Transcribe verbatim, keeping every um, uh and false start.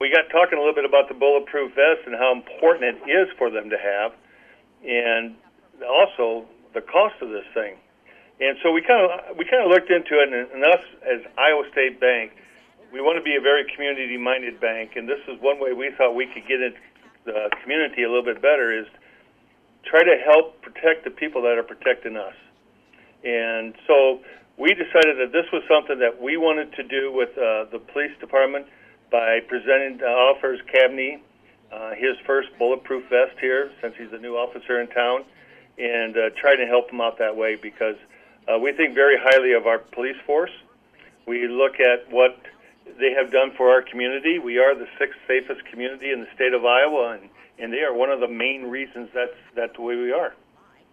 we got talking a little bit about the bulletproof vest and how important it is for them to have, and also the cost of this thing. And so we kind of we kind of looked into it, and, and us as Iowa State Bank, we want to be a very community-minded bank, and this is one way we thought we could get into the community a little bit better, is try to help protect the people that are protecting us. And so we decided that this was something that we wanted to do with uh, the police department by presenting uh, Officer Cabney uh, his first bulletproof vest here, since he's a new officer in town, and uh, trying to help him out that way, because uh, we think very highly of our police force. We look at what they have done for our community. We are the sixth safest community in the state of Iowa, and, and they are one of the main reasons that's, that's the way we are.